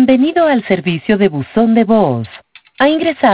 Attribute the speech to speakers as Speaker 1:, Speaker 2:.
Speaker 1: Bienvenido al servicio de buzón de voz. Ha ingresado